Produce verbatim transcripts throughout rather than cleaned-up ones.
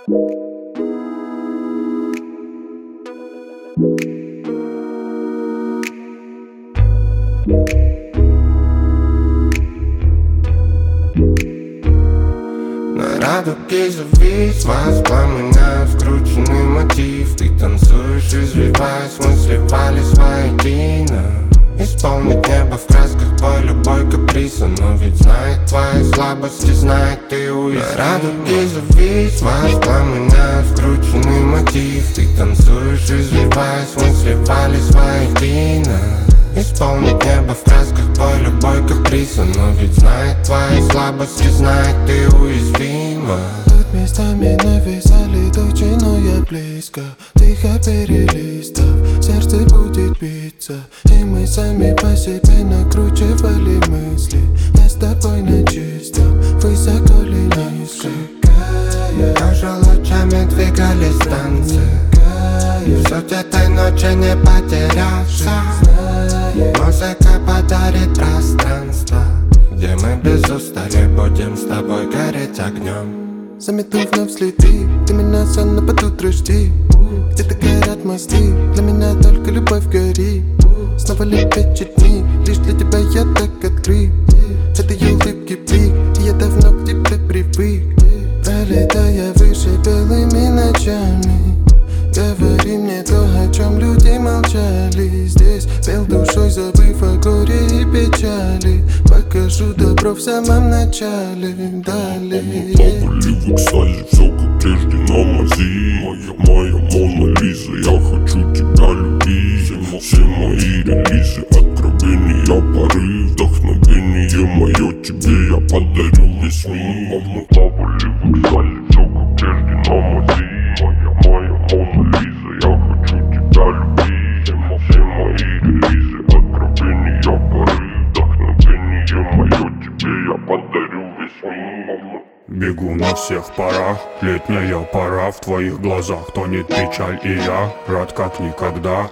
На радуге завис, воспламеняет скрученный мотив. Ты танцуешь, извиваясь, мы сливались воедино. Исполнить небо в красках по любой каприз. Но ведь знает твои слабости, знает ты уязвим. На радуге завис, воспламеняет скрученный мотив. Ты танцуешь, извиваясь, мы сливались воедино. Исполнить небо в красках по любой каприз. Но ведь знает твои слабости, знает ты уязвима. Тут местами нависали тучи, но я близко. Тихо перелистав, сердце будет биться. И мы сами по себе накручивали мысли. Я с тобой на чистом, высоко ли низко. Тоже лучами двигались танцы. В суть этой ночи не потеряться. Музыка подарит пространство, где мы без устали будем с тобой гореть огнем. Замету вновь следы, ты меня сон, но под утро жди. Где-то горят мосты, для меня только любовь гори. Снова лепечет дни, лишь для тебя я так открыт. Это ее улыбки блик, и я давно к тебе привык. Пролетая выше белыми ночами, говори мне то, о чем люди молчали. Здесь пел душой, забыв о горе и печали. Покажу добро в самом начале. Далее Плавали в экстазе, все как прежде на мази. Моя, моя Мона Лиза, я хочу тебя любить. Все, все мои релизы, откровения, порыв. Вдохновение мое тебе я подарю весь мир. Мы плавали в экстазе, все как прежде на мази. Моя, моя Мона Лиза, я хочу тебя любить. Все, все мои релизы, откровения, порыв. Вдохновение мое тебе я подарю весь мир. Бегу на всех парах, летняя пора. В твоих глазах тонет печаль, и я рад как никогда.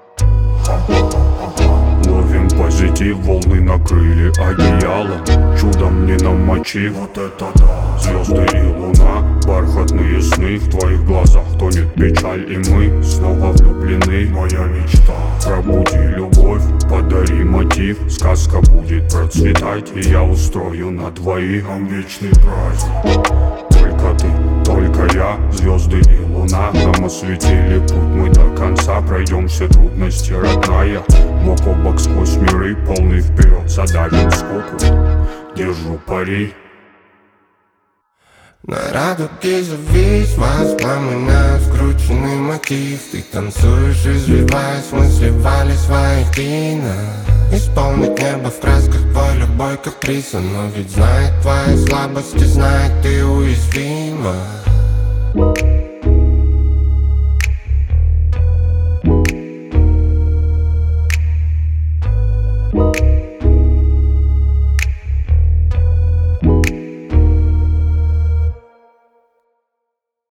Ловим позитив, волны накрыли одеялом. Чудом не намочив, вот это да. Звезды и луна, бархатные сны. В твоих глазах тонет печаль, и мы снова влюблены. Моя мечта, пробуди любовь, подари мотив. Сказка будет процветать, и я устрою на двоих нам вечный праздник. Только ты, только я, звезды и луна нам осветили путь, мы до конца пройдем все трудности, родная. Бок о бок сквозь миры, полный вперед, задавим скуку. Держу пари. На радуге завис, воспламеняет скрученный мотив. Ты танцуешь, извиваясь, мы сливались воедино. Исполнить небо в красках по любой каприз. Но ведь знает твои слабости, знает ты уязвима.